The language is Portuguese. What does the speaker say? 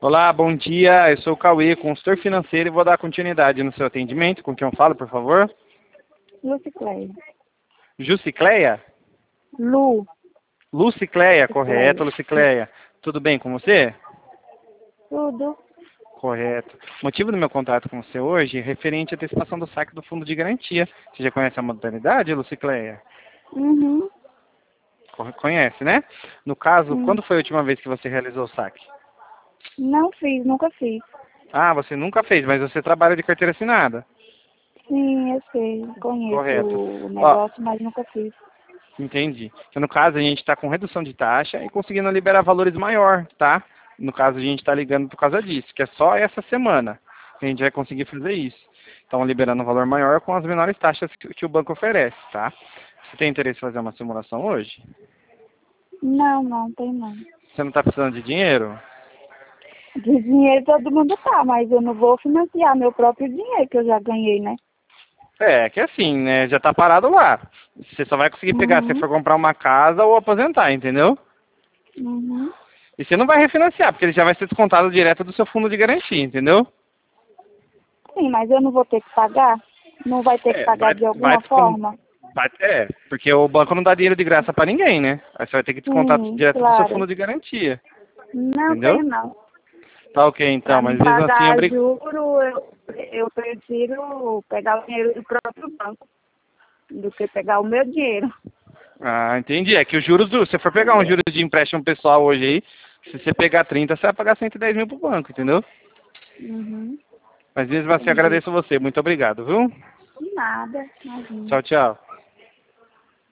Olá, bom dia. Eu sou o Cauê, consultor financeiro, e vou dar continuidade no seu atendimento. Com quem eu falo, por favor? Lucicleia. Jusicleia? Lucicleia, correto, Lucicleia. Tudo bem com você? Tudo. Correto. O motivo do meu contato com você hoje é referente à antecipação do saque do fundo de garantia. Você já conhece a modalidade, Lucicleia? Uhum. Conhece, né? No caso, Sim. quando foi a última vez que você realizou o saque? Não fiz, nunca fiz. Ah, você nunca fez, mas você trabalha de carteira assinada. Sim, eu sei. Conheço Correto. o Ó, negócio, mas nunca fiz. entendi. Então, no caso, a gente está com redução de taxa e conseguindo liberar valores maior, tá? No caso, a gente está ligando por causa disso, que é só essa semana que a gente vai conseguir fazer isso. Então, liberando um valor maior com as menores taxas que o banco oferece, tá? Você tem interesse em fazer uma simulação hoje? Não, tem não. Você não está precisando de dinheiro? De dinheiro todo mundo tá, mas eu não vou financiar meu próprio dinheiro que eu já ganhei, né? É, que assim, né? Já tá parado lá. Você só vai conseguir pegar se Uhum. for comprar uma casa ou aposentar, entendeu? Uhum. E você não vai refinanciar, porque ele já vai ser descontado direto do seu fundo de garantia, entendeu? Sim, mas eu não vou ter que pagar? Não vai ter que É, pagar de alguma forma? porque o banco não dá dinheiro de graça pra ninguém, né? Aí você vai ter que descontar Sim, direto do seu claro. fundo de garantia, Não entendeu? tenho não. Tá ok então, Para não mas mesmo assim, pagar juro, eu prefiro pegar o dinheiro do próprio banco do que pegar o meu dinheiro. Ah, entendi. É que os juros se você for pegar um juros de empréstimo pessoal hoje aí, se você pegar 30, você vai pagar 110 mil pro banco, entendeu? Uhum, Mas mesmo assim, entendi. agradeço você. Muito obrigado, viu? De nada, imagina. Tchau, tchau.